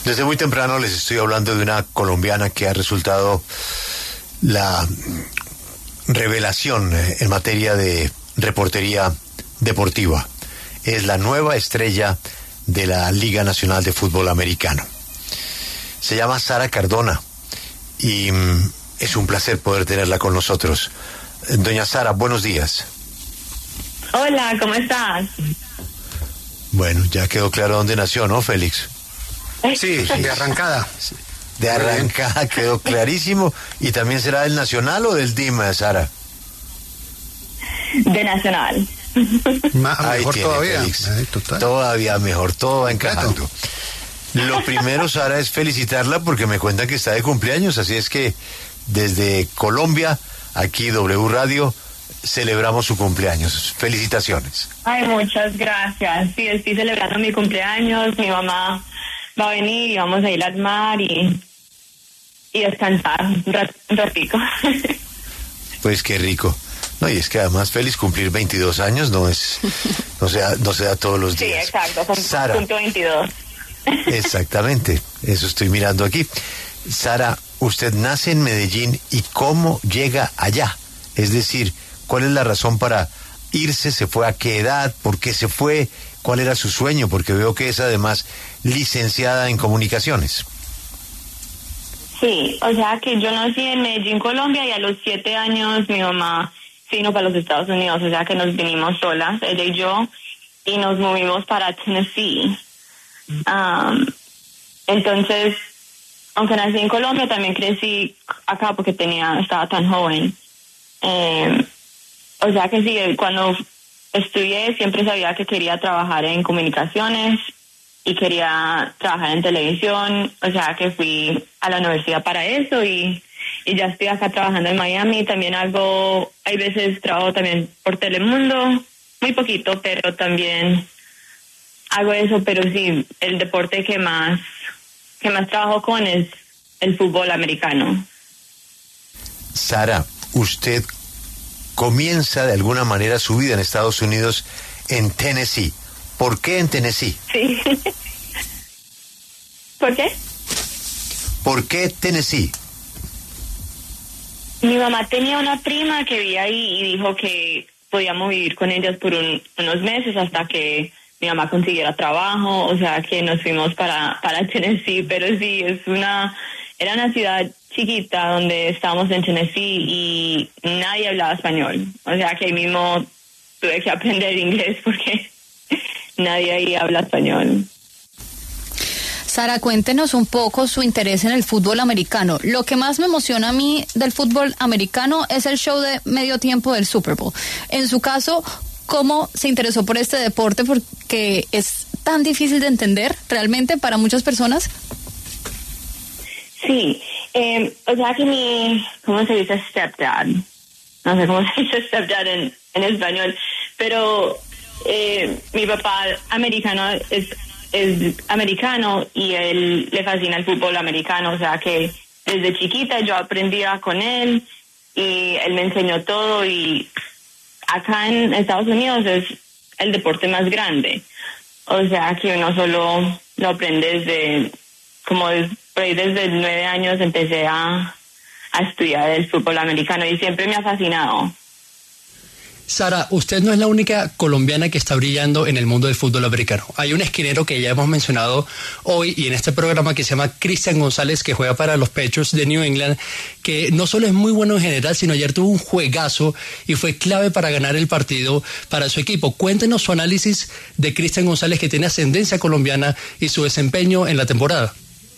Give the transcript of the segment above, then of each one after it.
Desde muy temprano les estoy hablando de una colombiana que ha resultado la revelación en materia de reportería deportiva. Es la nueva estrella de la Liga Nacional de Fútbol Americano. Se llama Sara Cardona y es un placer poder tenerla con nosotros. Doña Sara, buenos días. Hola, ¿cómo estás? Bueno, ya quedó claro dónde nació, ¿no, Félix? Sí, de arrancada. De arrancada quedó clarísimo. ¿Y también será del Nacional o del DIMA, Sara? De Nacional. Mejor tiene, todavía. Todavía mejor, todo va encajando. Lo primero, Sara, es felicitarla porque me cuentan que está de cumpleaños, así es que desde Colombia, aquí W Radio, celebramos su cumpleaños. Felicitaciones. Ay, muchas gracias. Sí, estoy celebrando mi cumpleaños, mi mamá va a venir y vamos a ir al mar y descansar un ratico. Pues qué rico. No, y es que además feliz cumplir 22 años no se da todos los días. Sí, exacto, Sara, punto 22. Exactamente, eso estoy mirando aquí. Sara, usted nace en Medellín y ¿cómo llega allá? Es decir, ¿cuál es la razón para irse? ¿Se fue a qué edad? ¿Por qué se fue? ¿Cuál era su sueño? Porque veo que es además licenciada en comunicaciones. Sí, o sea que yo nací en Medellín, Colombia, y a los 7 años mi mamá se vino para los Estados Unidos, o sea que nos vinimos solas, ella y yo, y nos movimos para Tennessee. Entonces, aunque nací en Colombia, también crecí acá porque estaba tan joven. O sea que sí, cuando estudié siempre sabía que quería trabajar en comunicaciones y quería trabajar en televisión, o sea que fui a la universidad para eso y ya estoy acá trabajando en Miami. También hay veces trabajo también por Telemundo, muy poquito, pero también hago eso. Pero sí, el deporte que más trabajo con es el fútbol americano. Sara, usted comienza de alguna manera su vida en Estados Unidos en Tennessee. ¿Por qué en Tennessee? Sí. ¿Por qué? ¿Por qué Tennessee? Mi mamá tenía una prima que vivía ahí y dijo que podíamos vivir con ellas por unos meses hasta que mi mamá consiguiera trabajo, o sea que nos fuimos para Tennessee. Pero sí, era una ciudad chiquita donde estábamos en Tennessee y nadie hablaba español, o sea que ahí mismo tuve que aprender inglés porque nadie ahí habla español. Sara, cuéntenos un poco su interés en el fútbol americano. Lo que más me emociona a mí del fútbol americano es el show de medio tiempo del Super Bowl. En su caso, ¿cómo se interesó por este deporte? Porque es tan difícil de entender realmente para muchas personas. Sí, o sea que ¿cómo se dice stepdad? No sé cómo se dice stepdad en español, pero mi papá americano es americano y él le fascina el fútbol americano, o sea que desde chiquita yo aprendía con él y él me enseñó todo, y acá en Estados Unidos es el deporte más grande, o sea que uno solo lo aprende desde 9 años empecé a estudiar el fútbol americano y siempre me ha fascinado. Sara, usted no es la única colombiana que está brillando en el mundo del fútbol americano. Hay un esquinero que ya hemos mencionado hoy y en este programa que se llama Cristian González, que juega para los Patriots de New England, que no solo es muy bueno en general, sino ayer tuvo un juegazo y fue clave para ganar el partido para su equipo. Cuéntenos su análisis de Cristian González, que tiene ascendencia colombiana, y su desempeño en la temporada.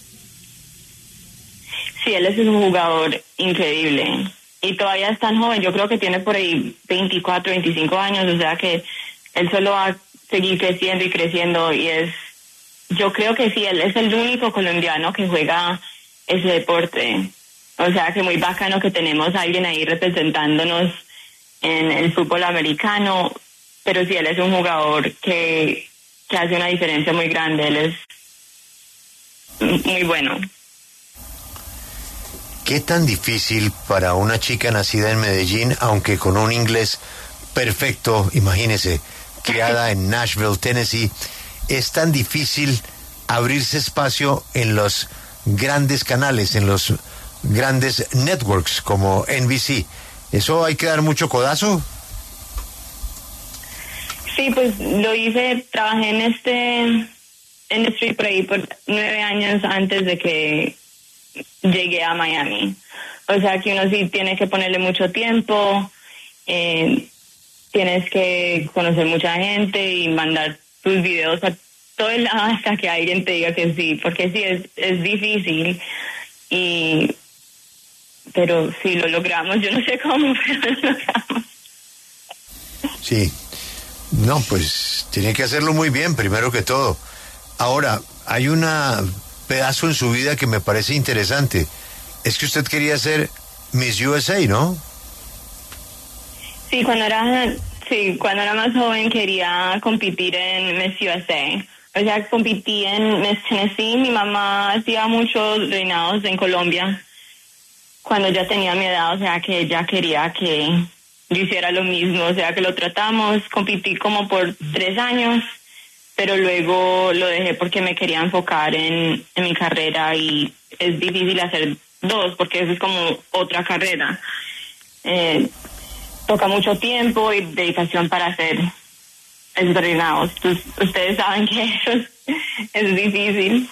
Sí, él es un jugador increíble. Y todavía es tan joven, yo creo que tiene por ahí 24, 25 años, o sea que él solo va a seguir creciendo y creciendo, y yo creo que sí, él es el único colombiano que juega ese deporte. O sea que muy bacano que tenemos a alguien ahí representándonos en el fútbol americano, pero sí, él es un jugador que hace una diferencia muy grande, él es muy bueno. ¿Qué tan difícil para una chica nacida en Medellín, aunque con un inglés perfecto, imagínese, criada en Nashville, Tennessee, es tan difícil abrirse espacio en los grandes canales, en los grandes networks como NBC. ¿Eso hay que dar mucho codazo? Sí, pues lo hice, trabajé en este industry por ahí por 9 años antes de que llegué a Miami. O sea que uno sí tiene que ponerle mucho tiempo, tienes que conocer mucha gente y mandar tus videos a todo el lado hasta que alguien te diga que sí, porque sí es difícil, pero sí lo logramos. Yo no sé cómo, pero lo logramos. Sí. No, pues tiene que hacerlo muy bien, primero que todo. Ahora, hay un pedazo en su vida que me parece interesante. Es que usted quería ser Miss USA, ¿no? Sí, cuando era más joven quería competir en Miss USA. O sea, competí en Miss Tennessee. Mi mamá hacía muchos reinados en Colombia cuando ya tenía mi edad, o sea, que ella quería que yo hiciera lo mismo, o sea que lo tratamos, competí como por 3 años, pero luego lo dejé porque me quería enfocar en mi carrera y es difícil hacer 2 porque eso es como otra carrera. Toca mucho tiempo y dedicación para hacer esos reinados. Ustedes saben que eso es difícil.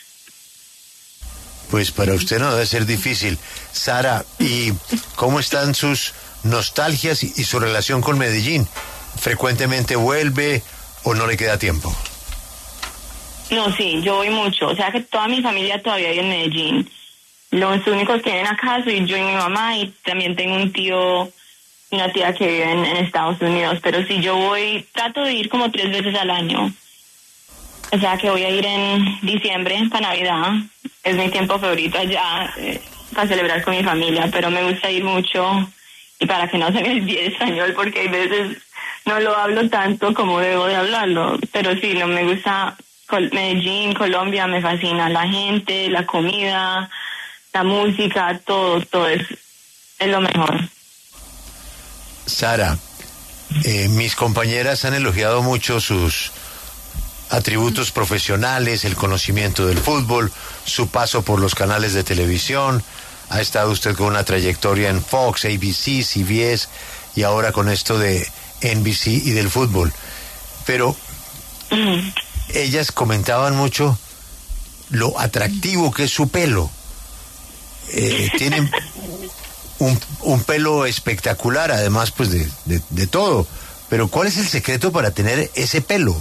Pues para usted no debe ser difícil. Sara, ¿y cómo están sus nostalgias y su relación con Medellín? ¿Frecuentemente vuelve o no le queda tiempo? No, sí, yo voy mucho. O sea que toda mi familia todavía vive en Medellín. Los únicos que vienen acá soy yo y mi mamá, y también tengo un tío y una tía que viven en Estados Unidos. Pero sí, yo voy, trato de ir como 3 veces al año. O sea que voy a ir en diciembre para Navidad. Es mi tiempo favorito allá para celebrar con mi familia, pero me gusta ir mucho y para que no se me olvide español, porque hay veces no lo hablo tanto como debo de hablarlo. Pero sí, no me gusta Medellín, Colombia, me fascina la gente, la comida, la música, todo es lo mejor. Sara, mis compañeras han elogiado mucho sus atributos profesionales, el conocimiento del fútbol, su paso por los canales de televisión. Ha estado usted con una trayectoria en Fox, ABC, CBS y ahora con esto de NBC y del fútbol. Pero ellas comentaban mucho lo atractivo que es su pelo. Tienen un pelo espectacular, además pues de todo. Pero ¿cuál es el secreto para tener ese pelo?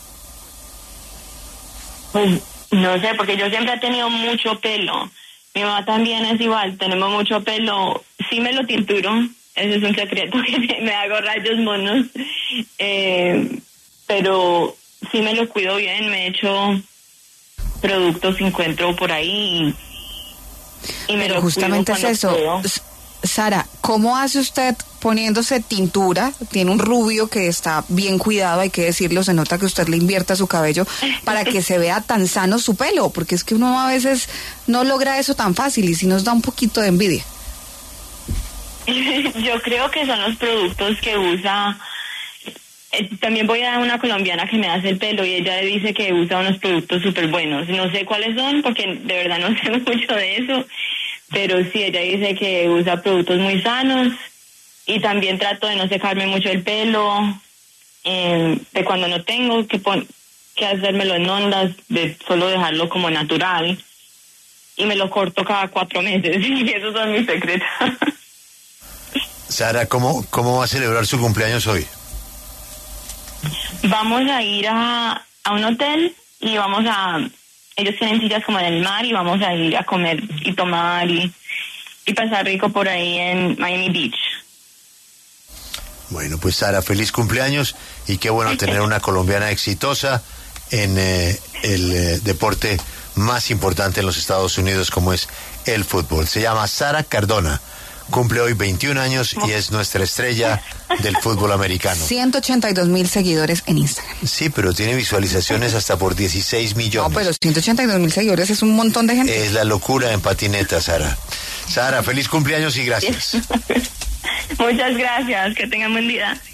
Pues no sé, porque yo siempre he tenido mucho pelo. Mi mamá también es igual, tenemos mucho pelo. Sí me lo tinturo, ese es un secreto, que me hago rayos monos. Pero sí me lo cuido bien, me echo productos que encuentro por ahí y me pero lo justamente cuido es eso. puedo. Sara, ¿cómo hace usted poniéndose tintura? Tiene un rubio que está bien cuidado, hay que decirlo, se nota que usted le invierta su cabello para que se vea tan sano su pelo, porque es que uno a veces no logra eso tan fácil y sí nos da un poquito de envidia. Yo creo que son los productos que usa. También voy a una colombiana que me hace el pelo y ella dice que usa unos productos súper buenos. No sé cuáles son porque de verdad no sé mucho de eso, pero sí, ella dice que usa productos muy sanos y también trato de no secarme mucho el pelo, de cuando no tengo que hacérmelo en ondas, de solo dejarlo como natural, y me lo corto cada 4 meses y esos son mis secretos. Sara, ¿cómo va a celebrar su cumpleaños hoy? Vamos a ir a un hotel y ellos tienen sillas como en el mar y vamos a ir a comer y tomar y pasar rico por ahí en Miami Beach. Bueno, pues Sara, feliz cumpleaños y qué bueno tener una colombiana exitosa en el deporte más importante en los Estados Unidos como es el fútbol. Se llama Sara Cardona. Cumple hoy 21 años y es nuestra estrella del fútbol americano. 182,000 seguidores en Instagram. Sí, pero tiene visualizaciones hasta por 16 millones. No, pero 182,000 seguidores es un montón de gente. Es la locura en patineta, Sara. Sara, feliz cumpleaños y gracias. Muchas gracias, que tengan buen día.